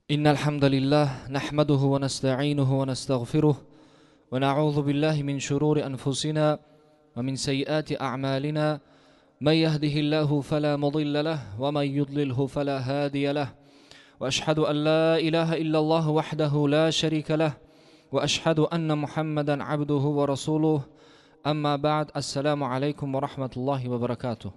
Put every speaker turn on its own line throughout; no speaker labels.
إن الحمد لله نحمده ونستعينه ونستغفره ونعوذ بالله من شرور أنفسنا ومن سيئات أعمالنا من يهده الله فلا مضل له ومن يضلله فلا هادي له وأشهد أن لا إله إلا الله وحده لا شريك له وأشهد أن محمدا عبده ورسوله أما بعد السلام عليكم ورحمة الله وبركاته.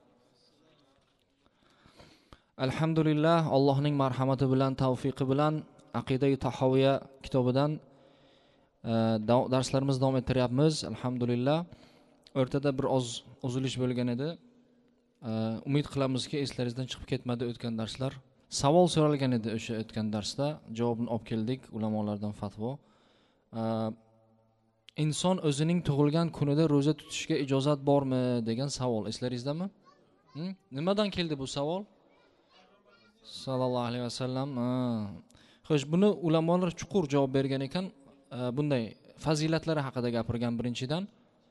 Alhamdulillah, Allohning marhamati bilan, tavfiqi bilan Aqida-i Tahoviya kitobidan darslarimizni davom ettiryapmiz. Alhamdulillah. O'rtada bir oz uzilish bo'lgan edi. Umid qilamizki, eslaringizdan chiqib ketmadi o'tgan darslar. Savol so'ralgan edi o'sha o'tgan darsda, javobini olib keldik ulamolardan fatvo. Inson o'zining tug'ilgan kunida roza tutishga ijozat bormi degan savol eslaringіздami? Nimadan keldi bu savol? Sallallohu alayhi vasallam. Xo'sh, buni ulamolar chuqur javob bergan ekan, bunday fazilatlari haqida gapirgan birinchidan.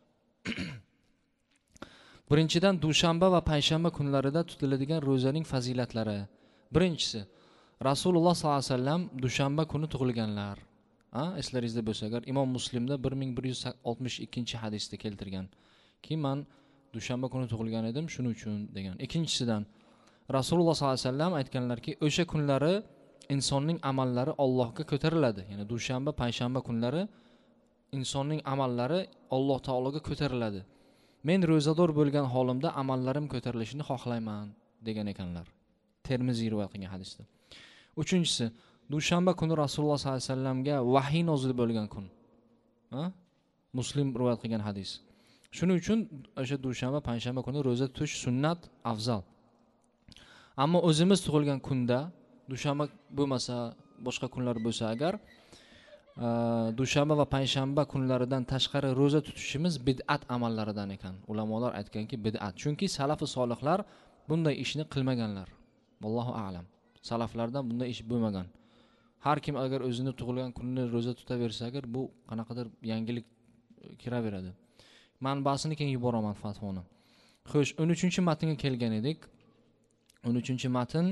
Birinchidan dushanba va payshanba kunlarida tutiladigan ro'zaning fazilatlari. Birinchisi, Rasululloh sallallohu alayhi vasallam dushanba kuni tug'ilganlar. Eslaringizda bo'lsa agar, Imom Muslimda 1162-hadisda keltirgan ki men dushanba kuni tug'ilgan edim, shuning uchun degan. Ikkinchisidan Rasululloh sallallohu alayhi vasallam aytganlarki, o'sha kunlari insonning amallari Allohga ko'tariladi. Ya'ni dushanba, payshanba kunlari insonning amallari Alloh taologa ko'tariladi. Men ro'zador bo'lgan holimda amallarim ko'tarilishini xohlayman degan ekanlar. Termiziy rivoyat qilgan hadisda. Uchinchisi, dushanba kuni Rasululloh sallallohu alayhi vasallamga vahiy nozil bo'lgan kun. Muslim rivoyat qilgan hadis. Shuning uchun o'sha dushanba, payshanba kuni ro'za tutish sunnat, afzal. Ammo o'zimiz tug'ilgan kunda, dushanba bo'lmasa, boshqa kunlar bo'lsa agar, dushanba va payshanba kunlaridan tashqari roza tutishimiz bid'at amallaridan ekan. Ulamolar aytganki bid'at. Chunki salafi solihlar bunday ishni qilmaganlar. Vallohu a'lam. Salaflardan bunday ish bo'lmagan. Har kim agar o'zini tug'ilgan kunini roza tutaversa agar, bu qanaqadir yangilik kiraveradi. Manbasini keyin yuboraman fatvoni. Xo'sh, 13-matnga kelgan edik. 13-matn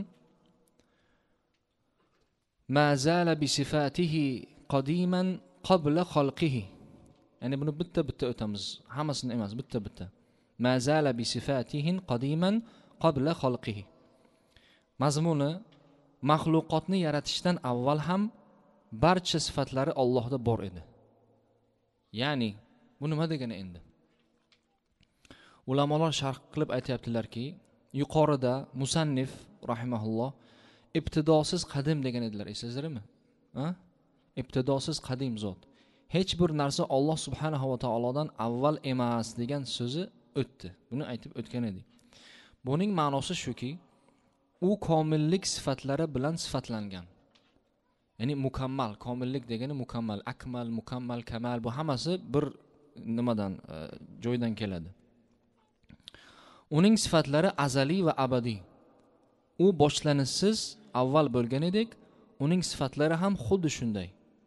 ma zala bi sifatihi qadiman qabla xalqihi. Ya'ni buni bitta o'tamiz. Hammasini emas, bitta. Ma zala bi sifatihi qadiman qabla xalqihi. Mazmuni maxluqotni yaratishdan avval ham barcha sifatlari Allohda bor edi. Ya'ni bu nima degani endi? Ulamolar sharh qilib aytayaptilarki, yuqorida musannif rahimahulloh ibtidosiz qadim degan edilar, eslaysizlarmi? Ibtidosiz qadim zot. Hech bir narsa Alloh subhanahu va taolodan avval emas degan so'zi o'tdi. Buni aytib o'tgan edik. Buning ma'nosi shuki, u komillik sifatlari bilan sifatlangan. Ya'ni mukammal, komillik degani mukammal, akmal, mukammal, kamal, bu hammasi bir nimadan, joydan keladi. Uning sifatlari azaliy va abadiy. U boshlanishsiz avval bo'lgan edek, uning sifatlari ham xuddi shunday.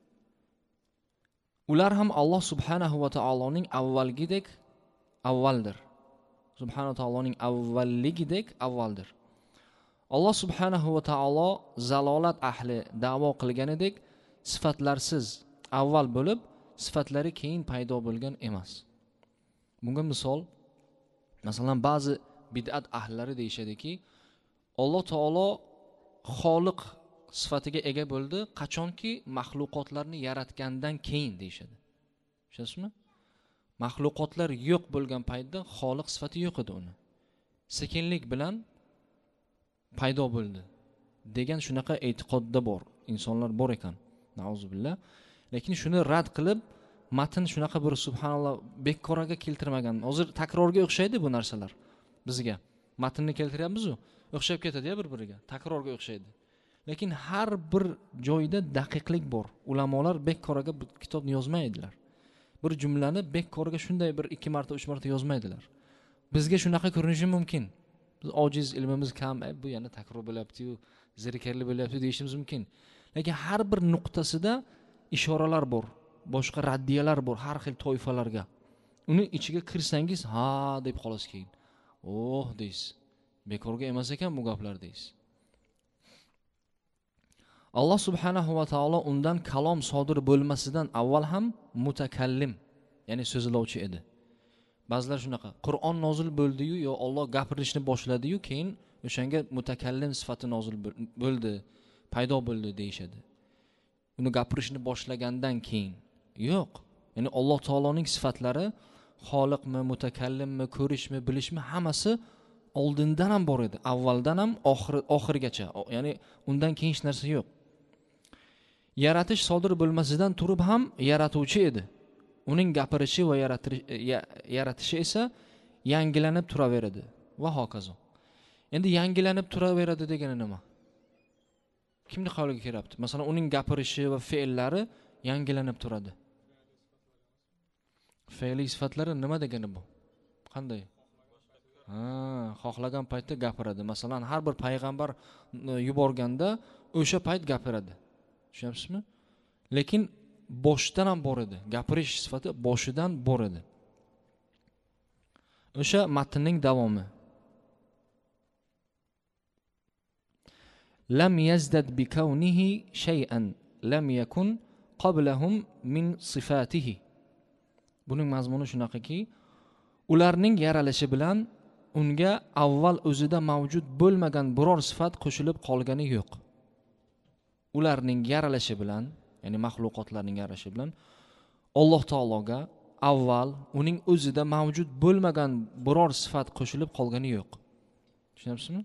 Ular ham Alloh subhanahu va taoloning avvalgidek avvaldir. Subhanahu va taoloning avvalligidek avvaldir. Alloh subhanahu va taolo zalolat ahli da'vo qilgan edek, sifatlarsiz avval bo'lib, sifatlari keyin paydo bo'lgan emas. Bunga misol, masalan, ba'zi bid'at ahlilari deyishadiki, Alloh taolo xoliq sifatiga ega bo'ldi qachonki maxluqotlarni yaratgandan keyin deyishadi. Tushunasizmi? Maxluqotlar yo'q bo'lgan paytda xoliq sifati yo'q edi uni. Sekinlik bilan paydo bo'ldi degan shunaqa e'tiqodda bor, insonlar bor ekan. Nauzubillah. Lekin shuni rad qilib, matn shunaqa bir subhanalloh bekkoraga keltirmagan. Hozir takrorga o'xshaydi bu narsalar bizga. Matnni keltiryapmiz-ku, o'xshab ketadi-ya bir-biriga, takrorga o'xshaydi. Lekin har bir joyda daqiqlik bor. Ulamolar bekkoraga bu kitobni yozmaydilar. Bir jumlani bekkoraga shunday bir 2 marta, 3 marta yozmaydilar. Bizga shunaqa ko'rinishi mumkin. Biz ojiz, ilmimiz kam, bu yana takror bo'lyapti-yu, zerikarli bo'lyapti deyishimiz mumkin. Lekin har bir nuqtasida ishoralar bor. Boshqa raddiyalar bor har xil toifalarga. Uni ichiga kirsangiz, ha deb xolos keyin. Deysiz. Bekorga emas ekan bu gaplar deysiz. Alloh subhanahu va taolo undan kalom sodir bo'lmasidan avval ham mutakallim, ya'ni so'zlovchi edi. Ba'zilar shunaqa, Qur'on nozil bo'ldi-yu, yo Alloh gapirishni boshladi-yu, keyin o'shanga mutakallim sifati nozil bo'ldi, paydo bo'ldi deyshadi. Uni gapirishni boshlagandan keyin. Yo'q. Ya'ni Alloh taoloning sifatlari xoliqmi, mutakallimmi, ko'rishmi, bilishmi hammasi oldindan ham bor edi, avvaldan ham oxirigacha. Ya'ni undan keyin hech narsa yo'q. Yaratish sodir bo'lmasidan turib ham yaratuvchi edi. Uning gapirishi va yaratishi esa yangilanib turaveradi va hokazo. Endi yangilanib turaveradi degani nima? Kimni qavliga keryapti? Masalan, uning gapirishi va fe'llari yangilanib turadi. Fe'li sifatlari nima degani bu? Qanday? Xohlagan paytda gapiradi. Masalan, har bir payg'ambar yuborganda o'sha payt gapiradi. Tushunyapsizmi? Lekin boshdan ham bor edi. Gapirish sifati boshidan bor edi. O'sha matnning davomi. Lam yazdad bi kawnihi shay'an lam yakun qablahum min sifatihi. Buning mazmuni shunaqaki, ularning yaralishi bilan unga avval o'zida mavjud bo'lmagan biror sifat qo'shilib qolgani yo'q. Ularning yaralishi bilan, ya'ni maxluqotlarning yaralishi bilan Alloh taologa avval uning o'zida mavjud bo'lmagan biror sifat qo'shilib qolgani yo'q. Tushunyapsizmi?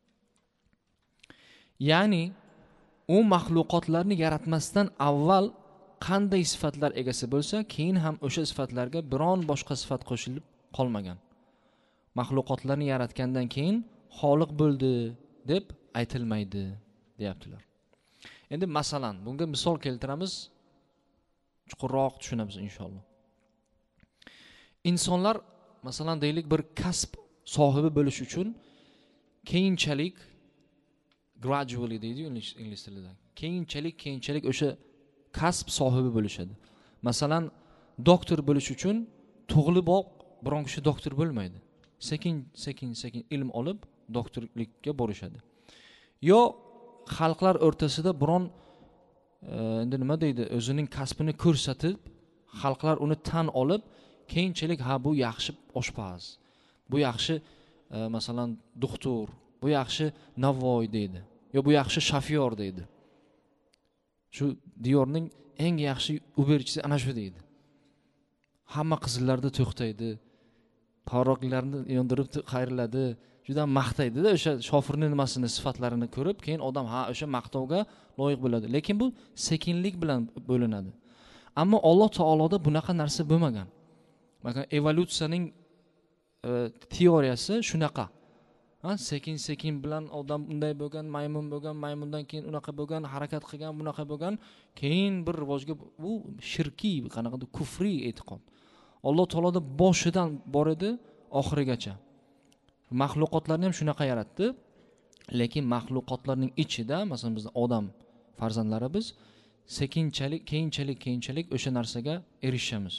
Ya'ni u maxluqotlarni yaratmasdan avval qanday sifatlar egasi bo'lsa, keyin ham o'sha sifatlarga biron boshqa sifat qo'shilib qolmagan. Maxluqotlarni yaratgandan keyin xoliq bo'ldi deb aytilmaydi, deyaptilar. Endi masalan, bunga misol keltiramiz, chuqurroq tushunamiz inshaalloh. Insonlar masalan deylik bir kasb sohibi bo'lish uchun keyinchalik gradually deydi ingliz tilida. Keyinchalik o'sha kasb sohibi bo'lishadi. Masalan, doktor bo'lish uchun tug'iliboq biron kishi doktor bo'lmaydi. Sekin ilm olib doktorlikka borishadi. Yo xalqlar o'rtasida biron endi nima deydi, o'zining kasbini ko'rsatib, xalqlar uni tan olib, keyinchalik bu yaxshi oshpaz, bu yaxshi masalan doktor, bu yaxshi navoiy deydi, yo bu yaxshi shofyor deydi. Shu diyorning eng yaxshi uberchisi ana shu deydi. Hamma qizillarda to'xtaydi, poroqlarni yondirib qayriladi, juda maqtaydi-da o'sha shofirning nimasini, sifatlarini ko'rib, keyin odam o'sha maqtovga loyiq bo'ladi. Lekin bu sekinlik bilan bo'linadi. Ammo Alloh taoloda bunaqa narsa bo'lmagan. Bakın evolyutsiyaning teoriyasi shunaqa. Sekin bilan odam unday bo'lgan, maymun bo'lgan, maymundan keyin unaqa bo'lgan, harakat qilgan, bunaqa bo'lgan, keyin bir rivojga, bu shirkiy, qanaqadir kufriy e'tiqod. Alloh taoloda boshidan bor edi oxirigacha. Maxluqotlarni ham shunaqa yaratdi. Lekin maxluqotlarning ichida, masalan biz odam farzandlari biz keyinchalik o'sha narsaga erishamiz.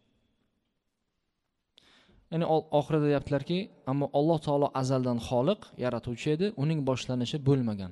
Ya'ni oxirida deyaptilarki, ammo Alloh taolo azaldan xoliq, yaratuvchi edi, uning boshlanishi bo'lmagan.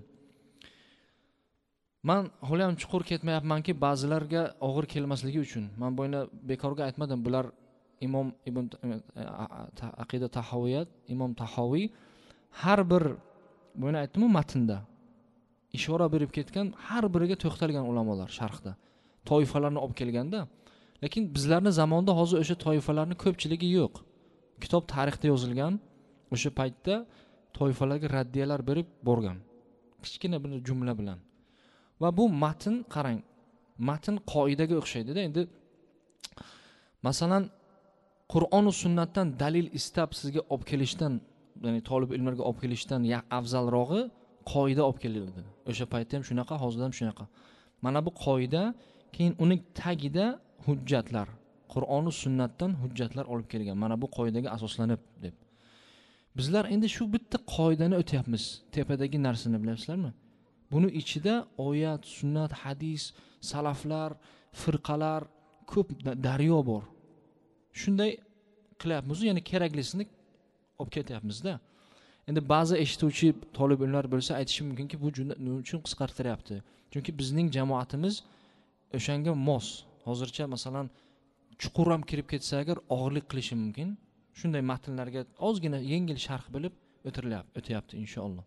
Men hali ham chuqur ketmayapmanki, ba'zilarga og'ir kelmasligi uchun. Men bo'yna bekorga aytmadim, bular Imom Ibn Aqida Tahawiyat, Imom Tahoviy har bir bo'yna aytdim-ku matnda ishora berib ketgan, har biriga to'xtalgan ulamolar sharhda. Toifalarni olib kelganda, lekin bizlarning zamonda hozir o'sha toifalarning ko'pchiligi yo'q. Kitob tarixda yozilgan, o'sha paytda toifalarga raddiyalar berib borgan. Kichkina bir jumla bilan. Va bu matn, qarang, matn qoidaga o'xshaydi-da. Endi masalan, Qur'on va sunnatdan dalil istab sizga olib kelishdan, ya'ni talab ilmlarga olib kelishdan afzalrog'i qoida olib keladi. O'sha paytda ham shunaqa, hozirda ham shunaqa. Mana bu qoida, keyin uning tagida hujjatlar, Qur'on va sunnatdan hujjatlar olib kelgan. Mana bu qoidaga asoslanib deb. Bizlar endi shu bitta qoidani o'tyapmiz. Tepadagi narsani bilasizlarmi? Buni ichida oyat, sunnat, hadis, salaflar, firqalar ko'p daryo bor. Shunday qilyapmiz, ya'ni keraklisini olib ketyapmiz-da. Endi ba'zi eshituvchi talab ilmlar bo'lsa aytishi mumkinki, bu jumla nima uchun qisqartiryapti? Chunki bizning jamoatimiz o'shanga mos. Hozircha masalan chuqur ham kirib ketsa agar og'irlik qilishi mumkin. Shunday matnlarga ozgina yengil sharh bilib o'tyapti inshaalloh.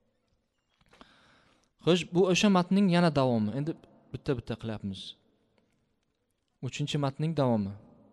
Xo'sh, bu o'sha matnning yana davomi. Endi bitta qilyapmiz. 3-matnning davomi.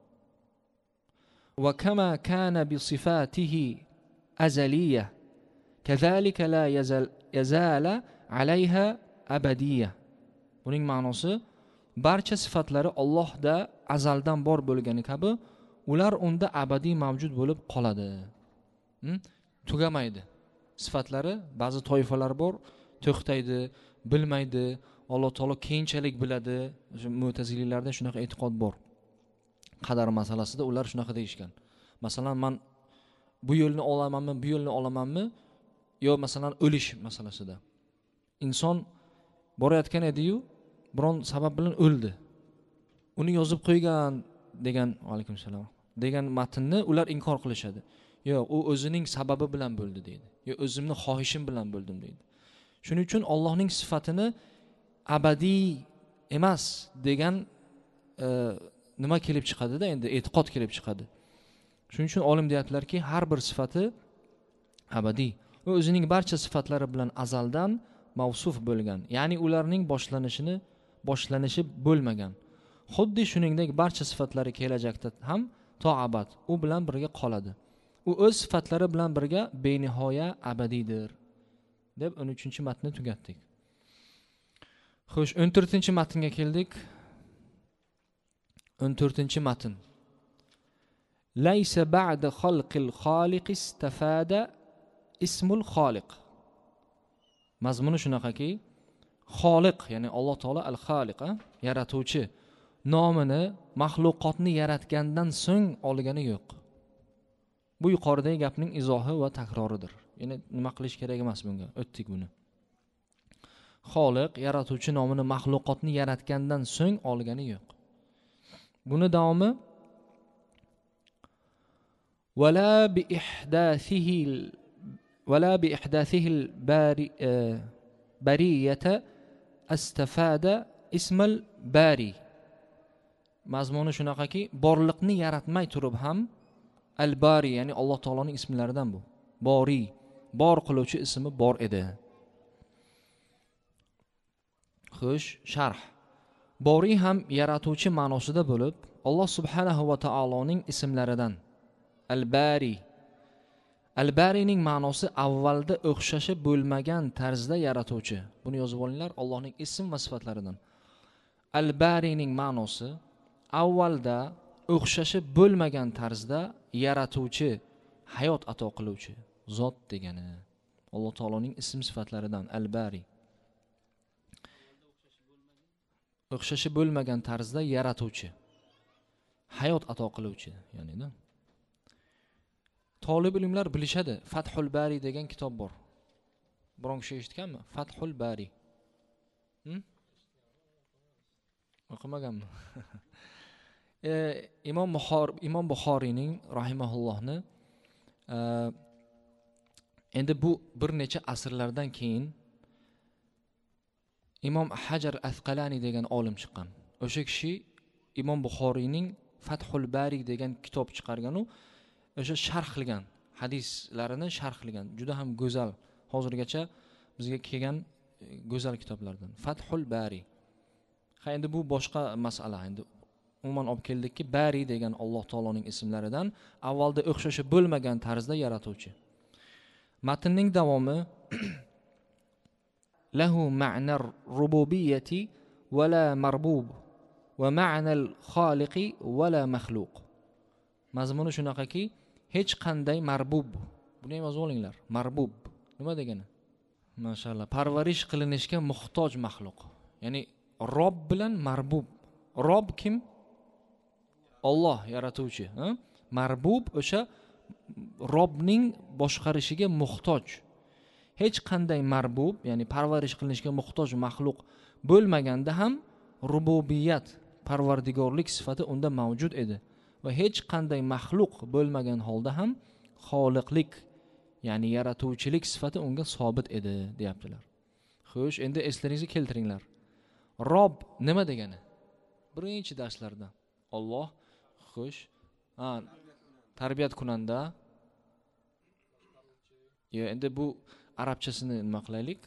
Wa kama kana bi sifatihi azaliyya kazalika la yazala alayha abadiyya. Buning ma'nosi barcha sifatlari Allohda azaldan bor bo'lgani kabi ular unda abadiy mavjud bo'lib qoladi. Tugamaydi. Sifatlari ba'zi toifalar bor, to'xtaydi, bilmaydi, Alloh taolo keyinchalik biladi. O'sha Mu'tazililarda shunaqa e'tiqod bor. Qadar masalasida ular shunaqa deyishgan. Masalan, men bu yo'lni olamanmi, bu yo'lni olamanmi, yo masalan o'lish masalasida. Inson borayotgan edi-yu, biron sabab bilan o'ldi. Uni yozib qo'ygan degan, alaykum salom, degan matnni ular inkor qilishadi. Yo'q, u o'zining sababi bilan bo'ldi deydi. Yo o'zimning xohishim bilan bo'ldim deydi. Shuning uchun Allohning sifatini abadiy emas degan nima kelib chiqadi-da, endi e'tiqod kelib chiqadi. Shuning uchun olim deyaptilarki, har bir sifati abadiy va o'zining barcha sifatlari bilan azaldan mavsuf bo'lgan. Ya'ni ularning boshlanishi bo'lmagan. Xuddi shuningdek barcha sifatlari kelajakda ham to abad u bilan birga qoladi. U o'z sifatlari bilan birga benihoya abadiydir deb 13-matnni tugatdik. Xo'sh, 14-matnga keldik. 14-matn. Laysa ba'da xalqil xoliq istafada ismul xoliq. Mazmuni shunaqaki, xoliq, ya'ni Alloh taolo al-xoliq, yaratuvchi nomini maxluqotni yaratgandan so'ng olgani yo'q. Bu yuqoridagi gapning izohi va takroridir. Ya'ni nima qilish kerak emas bunga. O'tdik buni. Xoliq, yaratuvchi nomini maxluqotni yaratgandan so'ng olgani yo'q. Buni davomi wala bi ihdathihi al-bariyata astafada ismal bari. Mazmuni shunaqaki, borliqni yaratmay turib ham al-bari, ya'ni Alloh taoloning ismlaridan bu. Bori, bor qiluvchi ismi bor edi. Xo'sh, sharh. Bori ham yaratuvchi ma'nosida bo'lib, Alloh subhanahu va taoloning ismlaridan. Al-Bari. Al-Barining ma'nosi avvalda o'xshashi bo'lmagan tarzda yaratuvchi. Buni yozib olinglar, Allohning ism va sifatlaridan. Al-Barining ma'nosi avvalda o'xshashi bo'lmagan tarzda yaratuvchi, hayot ato qiluvchi zot degani. Alloh taoloning ism sifatlaridan Al-Bari. O'xshashi bo'lmagan tarzda yaratuvchi, hayot ato qiluvchi, ya'ni-da. Talib ilmlar bilishadi. Fathul Bari degan kitob bor. Biron kishi eshitganmi? Fathul Bari. O'qimaganmi? Imom Buxoriyning rahimahullohni endi bu bir necha asrlardan keyin Imom Hajar Asqalani degan olim chiqqan. O'sha kishi Imom Buxoriyning Fathul Bari degan kitob chiqargan, u o'sha sharh qilgan, hadislarini sharh qilgan. Juda ham go'zal. Hozirgacha bizga kelgan go'zal kitoblardan. Fathul Bari. Endi bu boshqa masala. Endi umuman olib keldikki, Bari degan Alloh taoloning ismlaridan avvalda o'xshashi bo'lmagan tarzda yaratuvchi. Matnning davomi lahu ma'nar rububiyyati va la marbub va ma'nal xoliqi va la maxluq. Mazmuni shunaqaki, hech qanday marbub. Buni ham yozib olinglar. Marbub nima degani? Mashallah, parvarish qilinishga muhtoj maxluq. Ya'ni Rob bilan marbub. Rob kim? Alloh, yaratuvchi, Marbub o'sha Robning boshqarishiga muhtoj. Hech qanday marbub, ya'ni parvarish qilinishga muhtoj maxluq bo'lmaganda ham rububiyat, parvardigorlik sifati unda mavjud edi. Va hech qanday maxluq bo'lmagan holda ham xoliqlik, ya'ni yaratuvchilik sifati unga sobit edi deyaptilar. Xo'sh, endi eslaringizga keltiringlar. Rob nima degani? Birinchi darslarda Alloh, xo'sh, tarbiyat kunanda. Endi bu arabchasini nima qilaylik?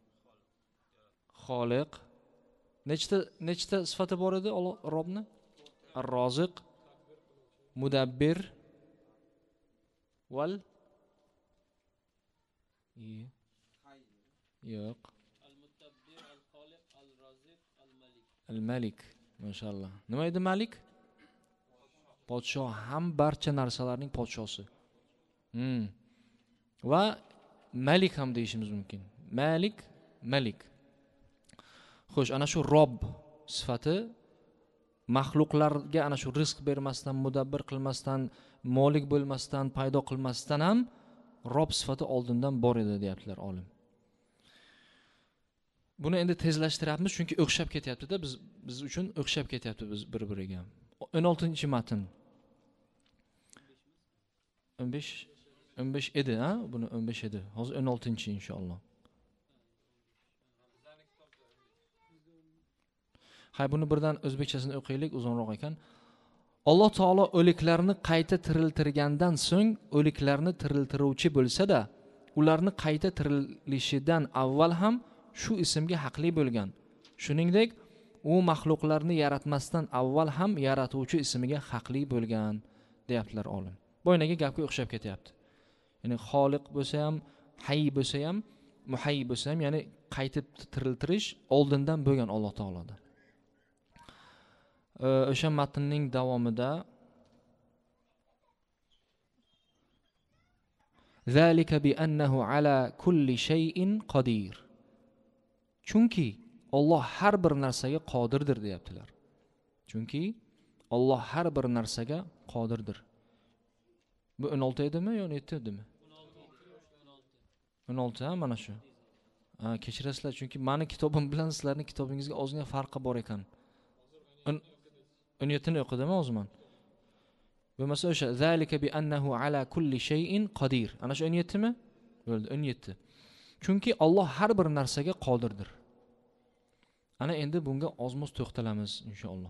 Xoliq. Nechta sifati bor edi Robni? Ar-Roziq, Mudabbir, val yo'q. Al-Mudabbir, Al-Xoliq, Al-Roziq, Al-Malik. Al-Malik, mashallah. Nima edi Malik? Podshoh, ham barcha narsalarning podshosi. Va Malik ham deyishimiz mumkin. Malik. Xo'sh, ana shu Rob sifati maxluqlarga ana shu rizq bermasdan, mudabbir qilmasdan, molik bo'lmasdan, paydo qilmasdan ham Rob sifati oldindan bor edi deyaptilar olim. Buni endi tezlashtiryapmiz chunki o'xshab ketyapti-da, biz uchun o'xshab ketyapti biz bir-biriga. 16-matn. 15 edi, ha? Buni 15 edi. Hozir 16 inshaalloh. Hay, buni birdan o'zbekchasini o'qiylik, uzunroq ekan. Alloh taolo o'liklarni qayta tiriltirgandan so'ng o'liklarni tiriltiruvchi bo'lsa-da, ularni qayta tirilishidan avval ham shu ismga haqli bo'lgan. Shuningdek, u maxluqlarni yaratmasdan avval ham yaratuvchi ismiga haqli bo'lgan deyaptilar olim. Boynaga gapga o'xshab ketyapti. Ya'ni xoliq bo'lsa ham, hayy bo'lsa ham, muhayy bo'lsa ham, ya'ni qaytib tiriltirish oldindan bo'lgan Alloh taoloda. O'sha matnning davomida zalika bi annahu ala kulli shay'in qodir. Chunki Alloh har bir narsaga qodirdir deyaptilar. Chunki Alloh har bir narsaga qodirdir. Bu 16 edimi yo 17 edimi? 16 ha, mana shu. Kechirasizlar chunki meni kitobim bilan sizlarning kitobingizga ozgina farqi bor ekan. 17ni o'qidim o'zim. Bo'lmasa o'sha zalika bi annahu ala kulli shay'in qodir. Ana shu 17 mi? Bo'ldi, 17. Chunki Alloh har bir narsaga qodirdir. Ana endi bunga ozmoz to'xtalamiz inshaalloh.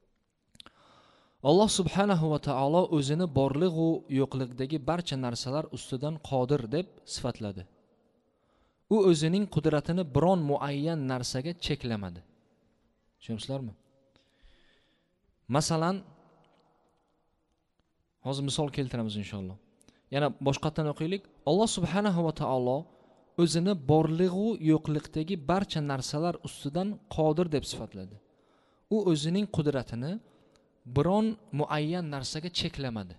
Alloh subhanahu va taolo o'zini borliq va yo'qlikdagi barcha narsalar ustidan qodir deb sifatladi. U o'zining qudratini biron muayyan narsaga cheklamadi. Tushunasizlarmi? Masalan, hozir misol keltiramiz inshaalloh. Yana boshqatdan o'qiylik. Alloh subhanahu va taolo o'zini borliq va yo'qlikdagi barcha narsalar ustidan qodir deb sifatladi. U o'zining qudratini biron muayyan narsaga cheklamadi.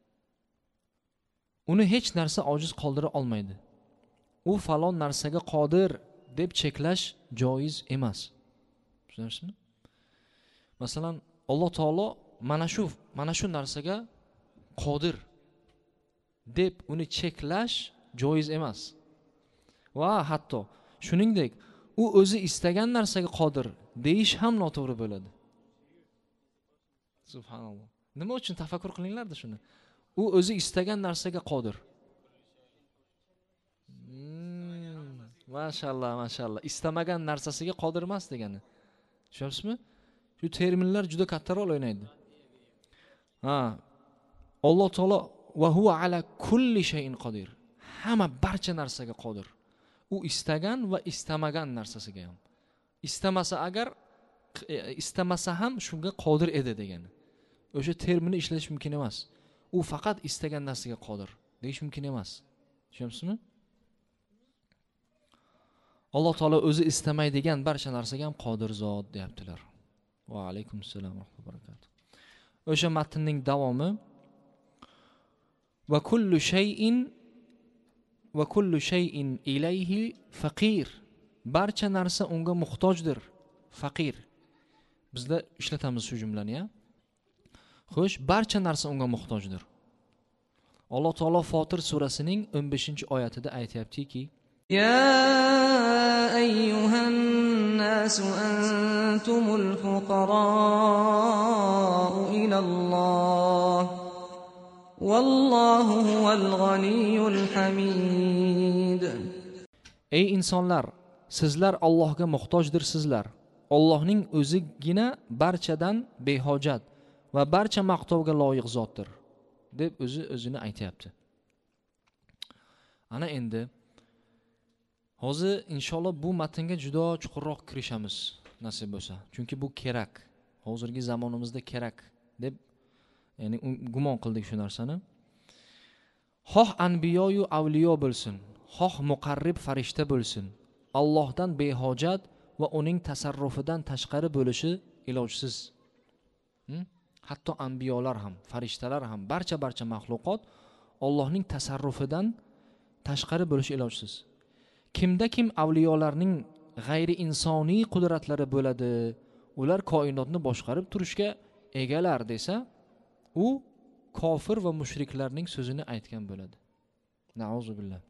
Uni hech narsa ojiz qoldira olmaydi. U falon narsaga qodir deb cheklash joiz emas. Tushunasizmi? Masalan, Alloh taolo mana shu narsaga qodir deb uni cheklash joiz emas. Va hatto shuningdek, u o'zi istagan narsaga qodir deyish ham noto'g'ri bo'ladi. Subhanalloh. Nima uchun tafakkur qilinglar-da shuni. U o'zi istagan narsaga qodir. Mashallah. Istamagan narsasiga qodir emas degani. Tushunasizmi? Shu terminlar juda katta rol o'ynaydi. Alloh taolo va huwa ala kulli shay'in qodir. Hamma barcha narsaga qodir. U istagan va istamagan narsasiga ham. Istamasa ham shunga qodir edi degani. O'sha terminni ishlatish mumkin emas. U faqat istagan narsaga qodir deyish mumkin emas. Tushunasizmi? Alloh taolo o'zi istamaydigan barcha narsaga ham qodir zot deyaptilar. Va alaykum assalom va rahmatullohi va barakatuh. O'sha matnning davomi va kullu shay'in ilayhi faqir. Barcha narsa unga muhtojdir. Faqir. Bizda ishlatamiz shu jumlani, ya. Xo'sh, barcha narsa unga muhtojdir. Alloh taolo Fotir surasining 15-oyatida aytayaptiki:
Ya ayyuhan nasu antumul fuqara'u ilalloh والله هو الغني الحميد.
Ey insonlar, sizlar Allohga muhtojdirsizlar. Allohning o'zigina barchadan behojat va barcha maqtovga loyiq zotdir, deb o'zini aytayapti. Ana endi hozir inshaalloh bu matnga juda chuqurroq kirishamiz nasib bo'lsa. Chunki bu kerak. Hozirgi zamonimizda kerak deb ya'ni gumon qildik shu narsani. Xoh anbiyoyu avliyo bo'lsin, xoh muqarrib farishta bo'lsin, Allohdan behojat va uning tasarrufidan tashqari bo'lishi ilojsiz. Hatto anbiyolar ham, farishtalar ham, barcha maxluqot Allohning tasarrufidan tashqari bo'lishi ilojsiz. Kimda kim avliyolarning g'ayri insoniy qudratlari bo'ladi, ular koinotni boshqarib turishga egalar desa, u kofir va mushriklarning so'zini aytgan bo'ladi. Nauzubillah.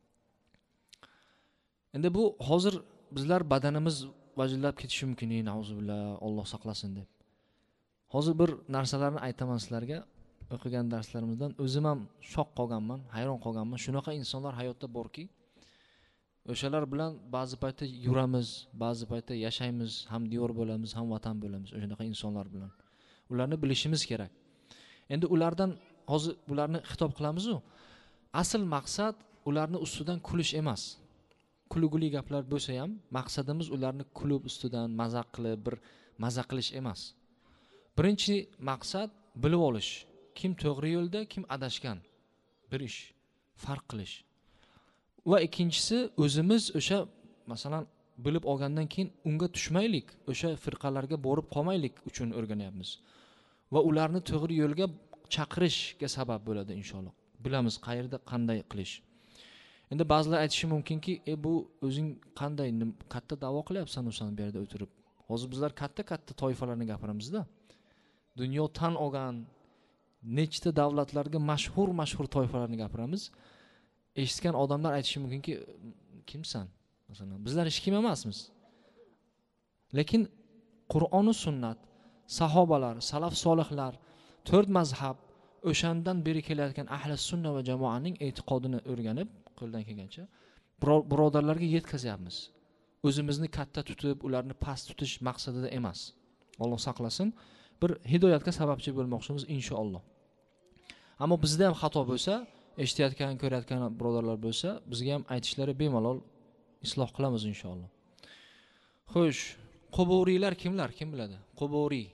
Endi bu hozir bizlar badanimiz vajillab ketishi mumkin, nauzubillah, Alloh saqlasin deb. Hozir bir narsalarni aytaman sizlarga. O'qigan darslarimizdan o'zim ham shoq qolganman, hayron qolganman. Shunaqa insonlar hayotda borki, o'shalar bilan ba'zi paytda yuramiz, ba'zi paytda yashaymiz, ham diyor bo'lamiz, ham vatan bo'lamiz o'shaqa insonlar bilan. Ularni bilishimiz kerak. Endi ulardan hozir ularni xitob qilamiz-ku. Asl maqsad ularni ustidan kulish emas. Kulguli gaplar bo'lsa ham, maqsadimiz ularni kulib ustidan mazaq qilib, bir maza qilish emas. Birinchi maqsad bilib olish. Kim to'g'ri yo'lda, kim adashgan. Bir ish, farq qilish. Va ikkinchisi o'zimiz o'sha masalan bilib olgandan keyin unga tushmaylik, o'sha firqalarga borib qolmaylik uchun o'rganyapmiz. Va ularni to'g'ri yo'lga chaqirishga sabab bo'ladi inshaalloh. Bilamiz qayerda qanday qilish. Endi ba'zilar aytishi mumkinki, bu o'zing qanday katta da'vo qilyapsan o'san bu yerda o'tirib. Hozir bizlar katta toifalarni gapiramiz-da. Dunyo tan olgan nechta davlatlarga mashhur toifalarni gapiramiz. Eshitgan odamlar aytishi mumkinki, kimsan? Masalan, bizlar hech kim emasmiz. Lekin Qur'on va sunnat, sahobalar, salaf solihlar, 4 mazhab o'shandan beri kelayotgan ahli sunna va jamoaning e'tiqodini o'rganib, qo'ldan kelgancha birodarlarga yetkazyapmiz. O'zimizni katta tutib, ularni past tutish maqsadida emas. Alloh saqlasin. Bir hidoyatga sababchi bo'lmoqchimiz inshaalloh. Ammo bizda ham xato bo'lsa, eshitayotgan, ko'rayotgan birodarlar bo'lsa, bizga ham aytishlari bemalol isloh qilamiz inshaalloh. Xo'sh, quburiylar kimlar? Kim biladi? Quburiy.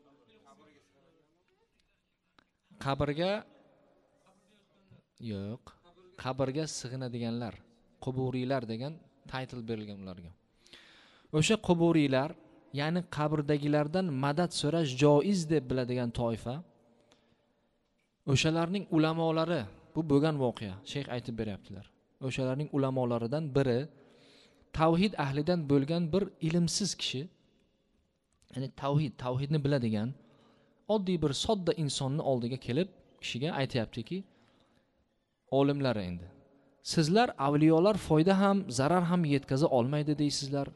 Qabrga yo'q, qabrga sig'inadiganlar, quburiylar degan title berilgan ularga. O'sha quburiylar, ya'ni qabrdagilardan madad so'rash joiz deb biladigan toifa, o'shalarning ulamolari, bu bo'lgan voqea, shayx aytib beryaptilar. O'shalarning ulamolaridan biri tavhid ahlidan bo'lgan bir ilmsiz kishi, ya'ni tavhidni biladigan oddiy bir sodda insonni oldiga kelib, kishiga aytayaptiki, olimlar endi, sizlar avliyolar foyda ham, zarar ham yetkaza olmaydi deysizlar.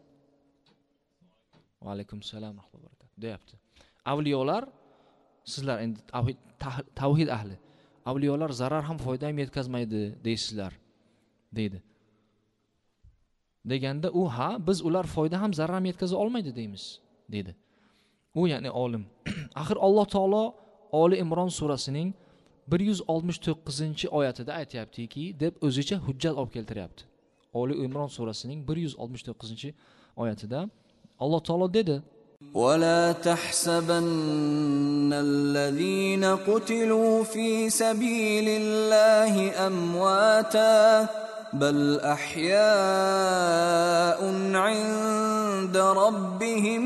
Va alaykum assalom va rahmatullohi va barakatuh deyapti. Avliyolar, sizlar endi tavhid ahli, avliyolar zarar ham foyda ham yetkazmaydi deysizlar, deydi. Deganda u biz ular foyda ham zarar ham yetkaza olmaydi deymiz, dedi. U ya'ni olim. Axir Alloh taolo Oli Imron surasining 169-oyatida aytayaptiki, deb o'zicha hujjat olib keltiryapti. Oli Imron surasining 169-oyatida Alloh taolo dedi:
ولا تحسبن الذين قتلوا في سبيل الله أمواتا بل أحياء عند ربهم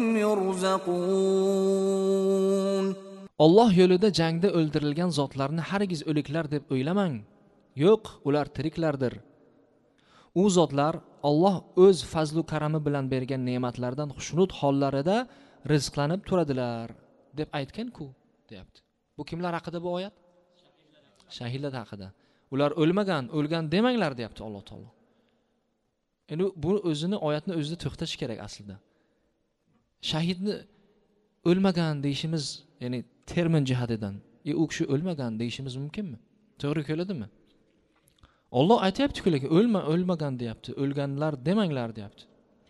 يرزقون.
Alloh yo'lida jangda o'ldirilgan zotlarni hargiz o'liklar deb o'ylamang. Yo'q, ular tiriklardir. U zotlar Alloh o'z fazlu karami bilan bergan ne'matlardan xushnud hollarida rizqlanib turadilar deb aytgan-ku, deyapti. Bu kimlar haqida bu oyat? Shahidlar haqida. Ular o'lmagan, o'lgan demanglar, deyapti Alloh taolo. Endi bu o'zini oyatni o'zida to'xtash kerak aslida. Shahidni o'lmagan deyishimiz, ya'ni termin jihatidan, u kishi o'lmagan deyishimiz mumkinmi? To'g'ri keladimi? Alloh aytayapti-ku, lekin o'lmagan deyapti. O'lganlar demanglar deyapti.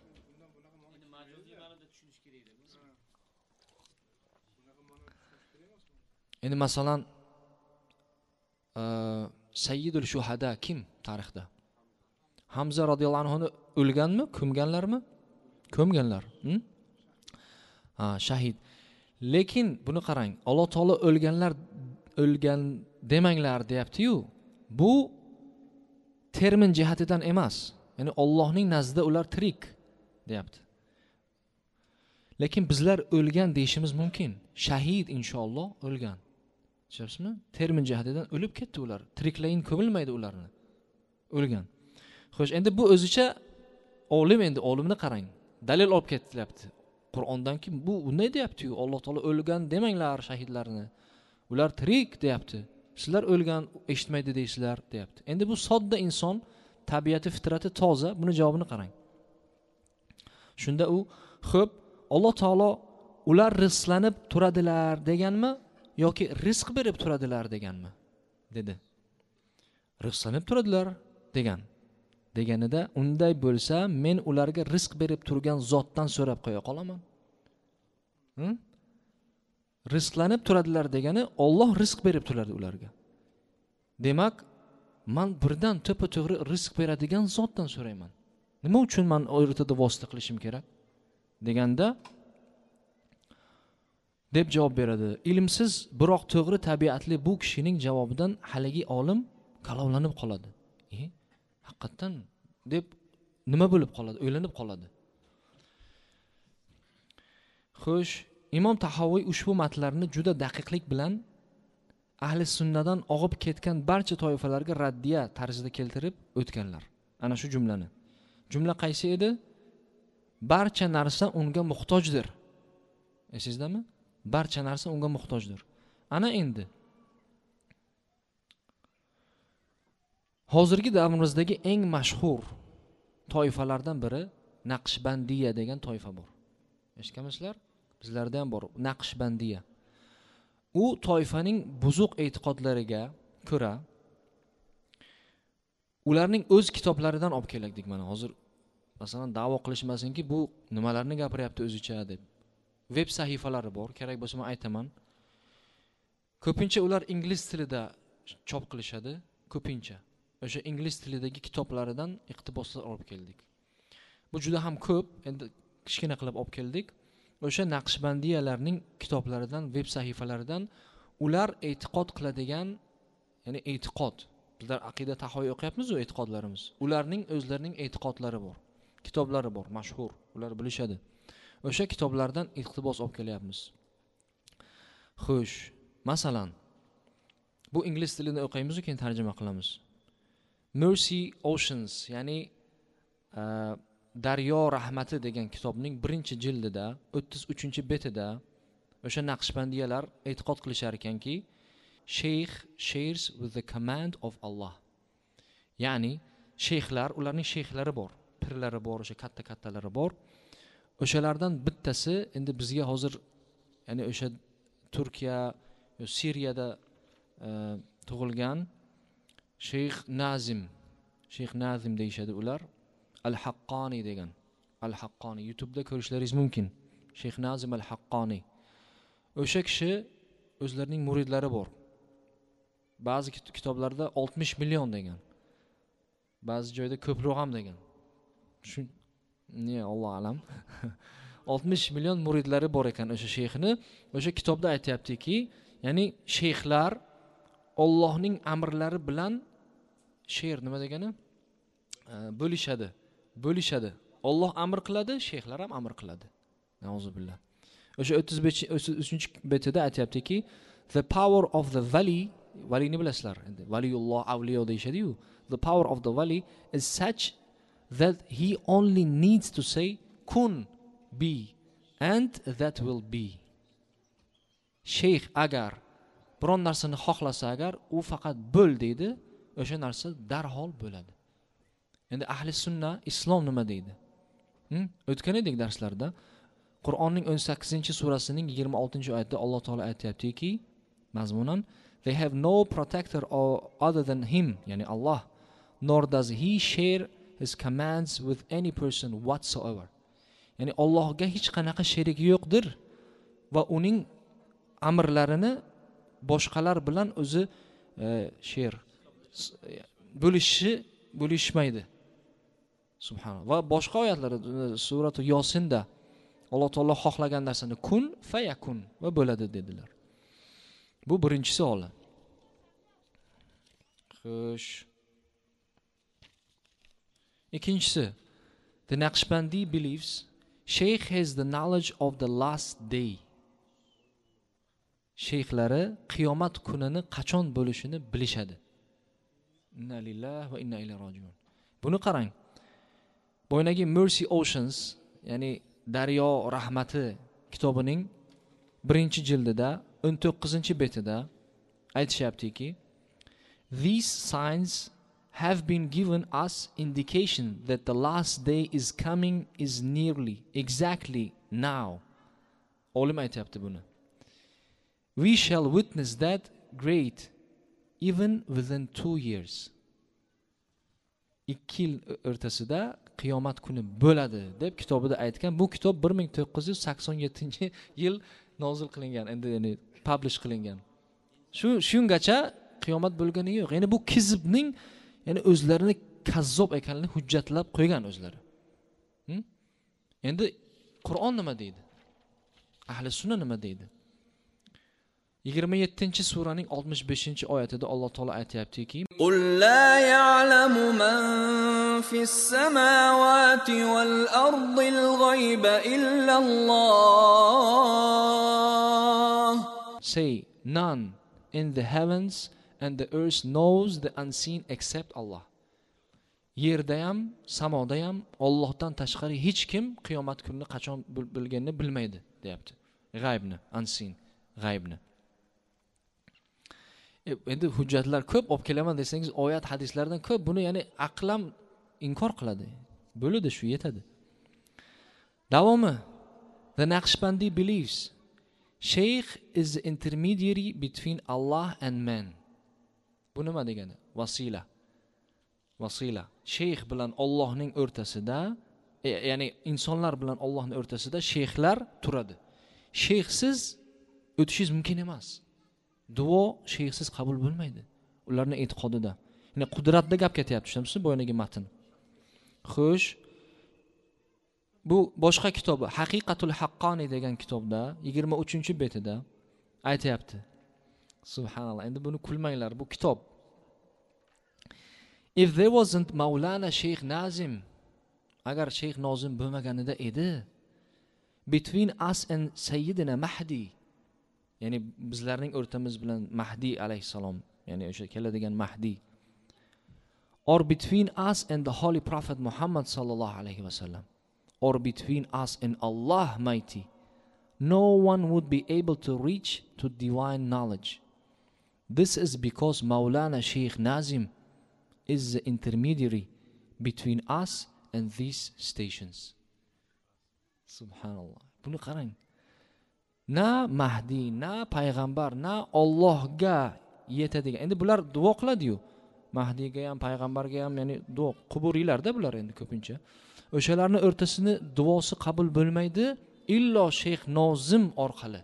Endi masalan Sayyidul Shuhada kim tarixda? Hamza radhiyallohu anhu o'lganmi, ko'mganlarmi? Ko'mganlar. Shahid. Lekin buni qarang, Alloh taolo o'lgan demanglar deyapti-yu. Bu termin jihatidan emas. Ya'ni Allohning nazdida ular tirik deyapti. Lekin bizlar o'lgan deyishimiz mumkin. Shahid inshaalloh o'lgan. Tushunasizmi? Termin jihatidan o'lib ketdi ular. Tiriklayin ko'milmaydi ularni. O'lgan. Xo'sh, endi bu o'zicha olimni qarang. Dalil olib ketilyapti. Qur'ondanki bu unday deyapti-ku, Alloh taolo o'lgan demanglar shahidlarni. Ular tirik deyapti. Sizlar o'lgan eshitmaydi deysizlar deyapti. Endi bu sodda inson tabiati, fitrati toza, buni javobini qarang. Shunda u, xo'p, Alloh taolo ular rizqlanib turadilar deganmi yoki rizq berib turadilar deganmi? Dedi. Rizqlanib turadilar degan. Deganida unday bo'lsa, men ularga rizq berib turgan zotdan so'rab qo'ya qolaman. Rizqlanib turadilar degani Alloh rizq berib turadi ularga. Demak, men birdan to'pa-to'g'ri rizq beradigan zotdan so'rayman. Nima uchun men o'rtada vosita qilishim kerak? Deganda deb javob beradi. Ilmsiz, biroq to'g'ri tabiatli bu kishining javobidan haligi olim kalovlanib qoladi. Haqiqatan deb nima bo'lib qoladi? O'ylanib qoladi. Xo'sh, Imom Tahoviy ushbu matlarni juda daqiqlik bilan ahli sunnadan og'ib ketgan barcha toifalarga raddiya tarzida keltirib o'tganlar. Ana shu jumlani. Jumla qaysi edi? Barcha narsa unga muhtojdir. Esizdami? Barcha narsa unga muhtojdir. Ana endi hozirgi davrimizdagi eng mashhur toifalardan biri Naqshbandiya degan toifa bor. Eshitganmisizlar? Bizlarda ham bor Naqshbandiya. U toifaning buzuq e'tiqodlariga ko'ra ularning o'z kitoblaridan olib kelaylik mana hozir. Masalan, da'vo qilishmasinki, bu nimalarni gapiryapti o'zicha deb. Web sahifalari bor, kerak bo'lsa men aytaman. Ko'pincha ular ingliz tilida chop qilishadi, ko'pincha. O'sha ingliz tilidagi kitoblaridan iqtiboslar olib keldik. Bu juda ham ko'p, endi kichkina qilib olib keldik. O'sha Naqshbandiyalarning kitoblaridan, web sahifalaridan ular e'tiqod qiladigan, ya'ni e'tiqod, bizlar aqida tahoviy o'qiyapmiz-ku e'tiqodlarimiz. Ularning o'zlarining e'tiqodlari bor, kitoblari bor, mashhur, ular bilishadi. O'sha kitoblardan iqtibos olib kelyapmiz. Xo'sh, masalan, bu ingliz tilida o'qiymiz, keyin tarjima qilamiz. Mercy Oceans, ya'ni Daryo rahmati degan kitobning 1-jildida 33-betida o'sha Naqshbandiyalar e'tiqod qilishar ekanki, Sheikh shares with the command of Allah. Ya'ni sheyxlar, ularning sheyxlari bor, pirlari bor, o'sha katta-kattalari bor. O'shalardan bittasi endi bizga hozir, ya'ni o'sha Turkiya, Suriyada tug'ilgan Sheikh Nazim deyshadi ular. Al-Haqqani degan. Al-Haqqani YouTube'da ko'rishlaringiz mumkin. Sheikh Nazim Al-Haqqani. O'sha kishi o'zlarining muridlari bor. Ba'zi kitoblarda 60 million degan. Ba'zi joyda ko'proq ham degan. Alloh alam. 60 million muridlari bor ekan o'sha sheyxni. O'sha kitobda aytayaptiki, ya'ni sheyxlar Allohning amrlari bilan she'r nima degani? Bo'lishadi. Alloh amr qiladi, sheyxlar ham amr qiladi. Nauzubillah. O'sha 33-betida aytayaptiki, the power of the valini bilasizlar. Endi valiyulloh, avliyo deyshadi-yu. The power of the wali is such that he only needs to say kun be and that will be. Sheyx agar biron narsani xohlasa agar, u faqat bo'l deydi, o'sha narsa darhol bo'ladi. Endi ahli sunna islom nima deydi? O'tgan edik darslarda Qur'onning 18-surasining 26-oyatida Alloh taolo aytayaptiki, mazmunan They have no protector other than him, ya'ni Allah, nor does he share his commands with any person whatsoever. Ya'ni Allohga hech qanaqa sherik yo'qdir va uning amrlarini boshqalar bilan o'zi bo'lishmaydi. Subhanalloh. Va boshqa oyatlarda surati Yosinda Alloh taolo xohlagan narsani kun fayakun va bo'ladi dedilar. Bu birinchi savol. Xo'sh. Ikkinchisi, the Naqshbandi believes Sheikh has the knowledge of the last day. Sheyxlari qiyomat kunini qachon bo'lishini bilishadi. Inna lillahi va inna ilayhi rojiun. Buni qarang. Boynagi Mercy Oceans, ya'ni Daryo rahmati kitobining 1-jildida 19-betida aytishyaptiki, these signs have been given us indication that the last day is coming is nearly, exactly now. Olim aytyapti buni. We shall witness that great even within 2 years. 2 yil o'rtasida qiyomat kuni bo'ladi deb kitobida aytgan. Bu kitob 1987-yil nozil qilingan, endi publish qilingan. Shungacha qiyomat bo'lgani yo'q. Ya'ni bu kizibning, ya'ni o'zlarini kazzob ekanligini hujjatlab qo'ygan o'zlari. Endi Qur'on nima deydi? Ahli sunna nima deydi? 27-suraning 65-oyatida Alloh taolo aytayaptiki:
"Qul la ya'lamu man fis samawati wal ardil ghayba illa Allah."
Say, none in the heavens and the earth knows the unseen except Allah. Yerda ham, samoda ham Allohdan tashqari hech kim qiyomat kunini qachon bilganini bilmaydi, deyapti. G'aybni, unseen, g'aybni. Endi hujjatlar ko'p olib kelaman desangiz, oyat hadislardan ko'p, buni ya'ni aqlam inkor qiladi. Bo'ladi, shu yetadi. Davomi. The Naqshbandi believes Sheikh is the intermediary between Allah and man. Bu nima degani? Vasila. Vasila. Sheikh bilan Allohning o'rtasida, ya'ni insonlar bilan Allohning o'rtasida sheyxlar turadi. Sheyxsiz o'tishingiz mumkin emas. Duo sheyxsiz qabul bo'lmaydi. Ularning e'tiqodida. Ya'ni qudratda gap ketyapti, tushunamsiz? Bo'yinagi matn. Xo'sh. Bu boshqa kitobi, Haqiqatul Haqqani degan kitobda 23-betida aytayapti. Subhanallah. Endi buni kulmanglar, bu kitob. If there wasn't Maulana Sheikh Nazim, agar Sheikh Nazim bo'lmaganida edi, between us and Sayyidina Mahdi, ya'ni bizlarning o'rtamiz bilan Mahdi alayhisalom, ya'ni o'sha keladigan Mahdi, or between us and the Holy Prophet Muhammad sallallohu alayhi wasallam, or between us and Allah Mighty, no one would be able to reach to divine knowledge. This is because Maulana Sheikh Nazim is the intermediary between us and these stations. Subhanallah. Buni qarang. Na Mahdi, na payg'ambar, na Allohga yetadigan. Endi bular duo qiladi-yu. Mahdiga ham, payg'ambarga ham, ya'ni duo quburiylarda bular endi ko'pincha. O'shalarning o'rtasini duosi qabul bo'lmaydi illo Sheikh Nozim orqali.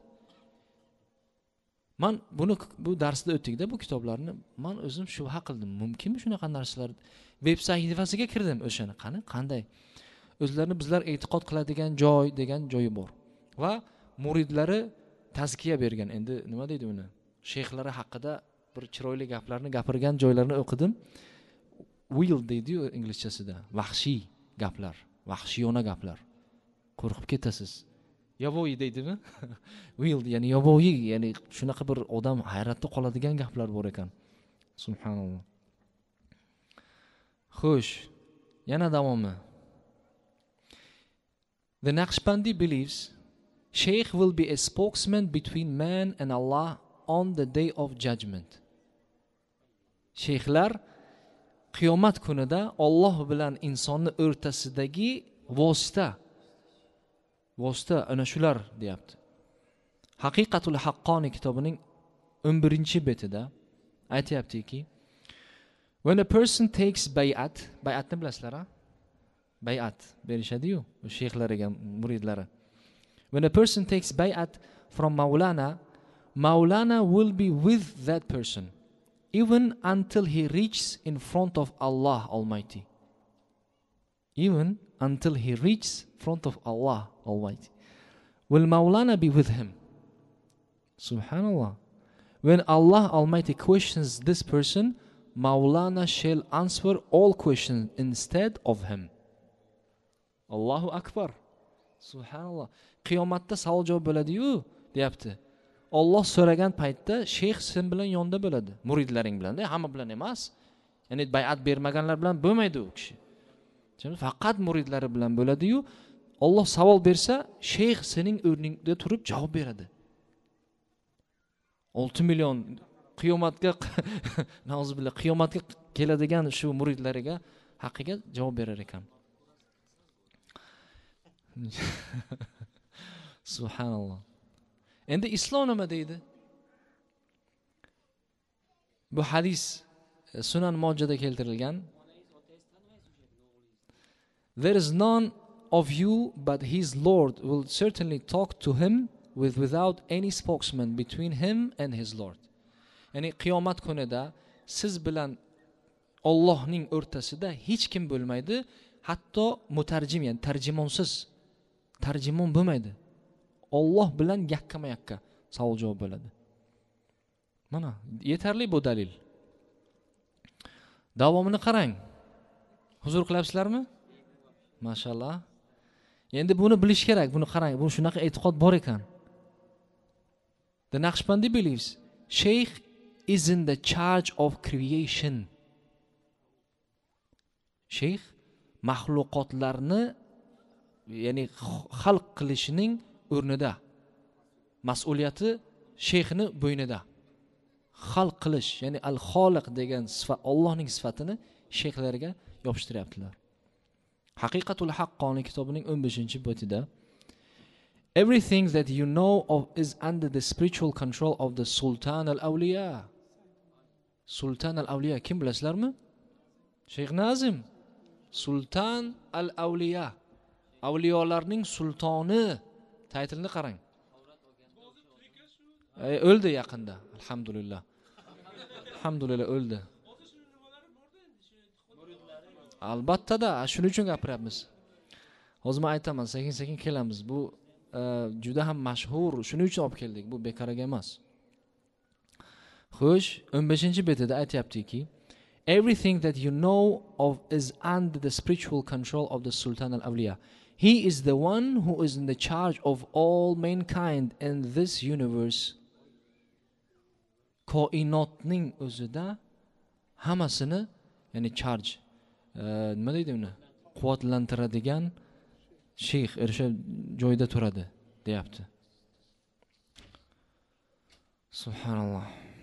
Men bu darsda o'tdik-da bu kitoblarni. Men o'zim shubha qildim. Mumkinmi shunaqa narsalar? Web sahifasiga kirdim o'shani. Qanday? O'zlarini bizlar e'tiqod qiladigan joy degan joyi bor. Va muridlari tazkiya bergan. Endi nima deydi uni? Sheyxlari haqida bir chiroyli gaplarni gapirgan joylarini o'qidim. Wild deydi-yu inglizchasida. Vahshiy gaplar, vahshiyona gaplar. Qo'rqib ketasiz. Yavoyi deydimi? Wild, ya'ni yavoyi, ya'ni shunaqa bir odam hayratda qoladigan gaplar bor ekan. Subhanalloh. Xo'sh, yana davomi. The Naqshbandi believes Sheikh will be a spokesman between man and Allah on the day of judgment. Sheyxlar qiyomat kunida Alloh bilan insonni o'rtasidagi vosita ana shular deyapti. Haqiqatul Haqqoni kitobining 11-betida aytayaptiki, when a person takes bay'atni bilasizlar-a? Bay'at berishadi-yu sheyxlariga, muridlari. When a person takes bay'at from Maulana will be with that person even until he reaches in front of Allah Almighty. Even until he reaches front of Allah Almighty. Will Maulana be with him? Subhanallah. When Allah Almighty questions this person, Maulana shall answer all questions instead of him. Allahu Akbar. Subhanallah. Qiyomatda savol javob bo'ladi-yu, deyapti. Alloh so'ragan paytda sheyx sen bilan yonda bo'ladi, muridlaring bilan-da, hamma bilan emas. Ya'ni bay'at bermaganlar bilan bo'lmaydi u kishi. Faqat muridlari bilan bo'ladi-yu, Alloh savol bersa, sheyx sening o'rningda turib javob beradi. 6 million qiyomatga nauzubillah qiyomatga keladigan shu muridlariga haqqiga javob berar ekan. Subhanallah. Endi islom nima deydi? Bu hadis Sunan Mojada keltirilgan. There is none of you but his Lord will certainly talk to him without any spokesman between him and his Lord. Ya'ni qiyomat kunida siz bilan Allohning o'rtasida hech kim bo'lmaydi, hatto mutarjim, ya'ni tarjimonsiz, tarjimon bo'lmaydi. Alloh bilan yakkama-yakka savol javob bo'ladi. Mana yetarli bu dalil. Davomini qarang. Huzur qilyapsizlarmi? Mashallah. Endi buni bilish kerak, buni qarang. Bu shunaqa e'tiqod bor ekan. The Naqshbandi believes Sheikh is in the charge of creation. Sheikh mahluqotlarni, ya'ni xalq qilishining o'rnida, mas'uliyati sheyxni bo'ynida. Xalq qilish, ya'ni al-Xoliq degan sifat, Allohning sifatini sheyxlarga yopishtiryaptilar. Haqiqatul Haqqoni kitobining 15-betida everything that you know of is under the spiritual control of the Sultan al-Awliya. Sultan al-Awliya kim bilasizlarmi? Sheyx Nazim. Sultan al-Awliya. Avliyolarning sultoni. Taytilni qarang. O'ldi yaqinda, alhamdulillah. Alhamdulillah o'ldi. Albatta-da, shuning uchun gapiryapmiz. Hozir men aytaman, sekin-sekin kelamiz. Bu juda ham mashhur, shuning uchun olib keldik. Bu bekorga emas. Xo'sh, 15-betida aytayaptiki, everything that you know of is under the spiritual control of the Sultan al-Awliya. He is the one who is in the charge of all mankind in this universe. Koinotning o'zida hammasini, ya'ni charge, nima deydi uni? Quvvatlantiradigan sheyx o'sha joyda turadi, deyapti. Subhanallah.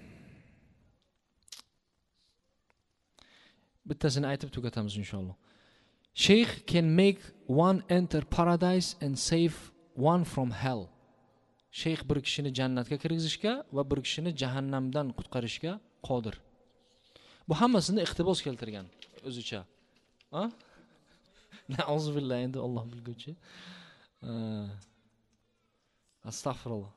Bittasini aytib tugatamiz inshaalloh. Sheikh can make one enter paradise and save one from hell. Sheikh bir kishini jannatga kirgizishga va bir kishini jahannamdan qutqarishga qodir. Bu hammasini iqtibos keltirgan o'zicha. Ha? Nauzubillah, endi Alloh bilguchi. Astagfirullah.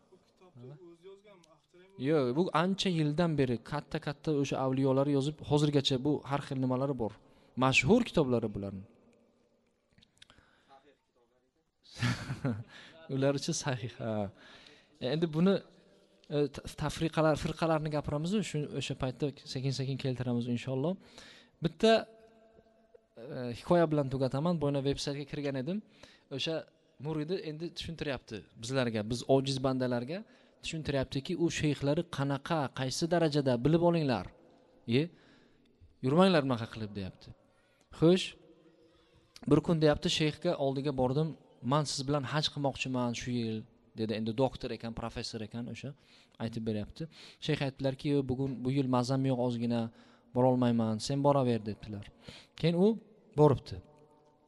Yo'q, bu ancha yildan beri katta o'sha avliyolar yozib, hozirgacha bu har xil nimalari bor. Mashhur kitoblari bularning. Ular uchun sahih. Endi buni firqalarni gapiramiz, o'sha paytda sekin-sekin keltiramiz inshaalloh. Bitta hikoya bilan tugataman. Bo'yna veb-saytga kirgan edim. O'sha muridi endi tushuntiryapti bizlarga, biz ojiz bandalarga tushuntiryaptiki, u sheyxlari qanaqa, qaysi darajada bilib olinglar. Yurmanglar bunaqa qilib, deyapti. Xo'sh, bir kun deyapti, sheyxga oldiga bordim. Men siz bilan haj qilmoqchiman shu yil, dedi. Endi doktor ekan, professor ekan, o'sha aytib beryapti. Sheyx aytdilarki, bugun bu yil mazam yo'q, ozgina bora olmayman, sen boraver, dedilar. Keyin u boribdi.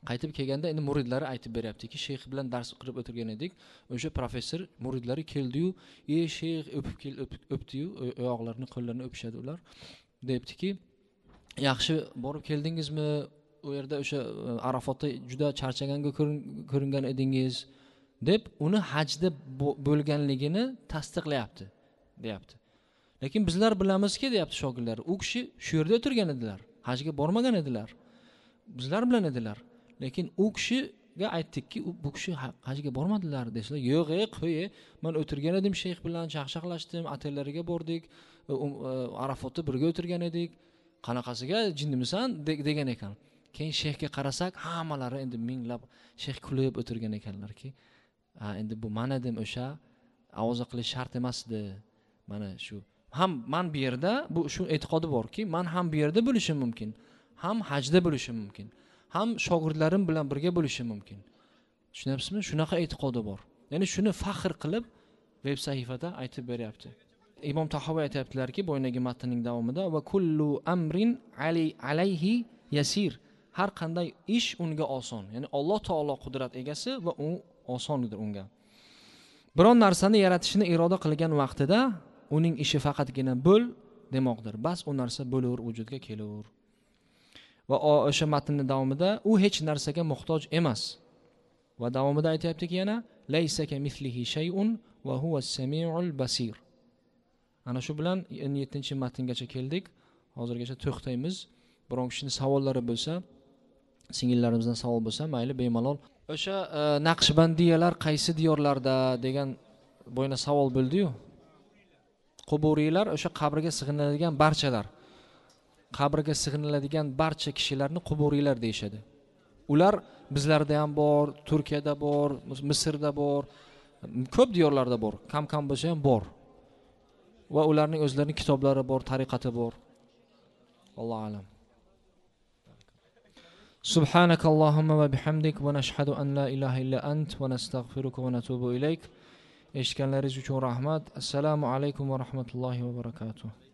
Qaytib kelganda endi muridlari aytib beryaptiki, shayx bilan dars qilib o'tirgan edik. O'sha professor muridlari keldi-yu, shayx o'pdi-yu, oyoqlarini, qo'llarini o'pishadi ular. Debdiki, yaxshi borib keldingizmi? U yerda o'sha Arafotda juda charchaganga ko'ringan edingiz deb uni hajda bo'lganligini tasdiqlayapti, deyapti. Lekin bizlar bilamizki, deyapti shogirdlar, u kishi shu yerda o'tirgan edilar, hajga bormagan edilar. Bizlar bilan edilar. Lekin u kishiga aytdikki, bu kishi hajga bormadilar desalar, yo'q, qo'y, men o'tirgan edim shayx bilan, chaqchaqlashdim, otellariga bordik, Arafotda birga o'tirgan edik. Qanaqasiga jinnimisan degan ekan. Keyin shayxga qarasak, hammalari endi minglab shayx kulib o'tirgan ekanlarki, endi bu men edim o'sha ovoza qilish shart emas edi. Mana shu ham men bu yerda bu shu e'tiqodi borki, men ham bu yerda bo'lishim mumkin, ham hajda bo'lishim mumkin, ham shogirdlarim bilan birga bo'lishim mumkin. Tushunyapsizmi? Shunaqa e'tiqodi bor. Ya'ni shuni faxr qilib veb sahifada aytib beryapti. Imom Tahoviy aytayaptilarki, bo'yinagi matnning davomida va kullu amrin alayhi yasir. Har qanday ish unga oson. Ya'ni Alloh taolo qudrat egasi va u osondir unga. Biron narsani yaratishni iroda qilgan vaqtida uning ishi faqatgina bo'l demoqdir. Bas u narsa bo'laver, vujudga kelaver. Va o'sha matnning davomida u hech narsaga muhtoj emas. Va davomida aytayaptiki yana laysa kamithlihi shay'un va huwa as-sami'ul basir. Ana shu bilan 7-matngacha keldik. Hozirgacha to'xtaymiz. Biron kishining savollari bo'lsa, singillarimizdan savol bo'lsa, mayli bemalol. O'sha Naqshbandiyalar qaysi diyorlarda degan bo'yna savol bo'ldi-yu. Quburiylar o'sha qabrga sig'inadigan barchalar. Qabrga sig'iniladigan barcha kishilarni quburiylar deyshadi. Ular bizlarda ham bor, Turkiyada bor, Misrda bor, ko'p diyorlarda bor, kam bo'lsa ham bor. Va ularning o'zlarining kitoblari bor, tariqati bor. Alloh alam. Subhanakallahumma va bihamdik va nashhadu an la ilaha illa ant va nastaghfiruka va natubu ilayk. Eshitganlaringiz uchun rahmat. Assalomu alaykum va rahmatullohi va barakatuh.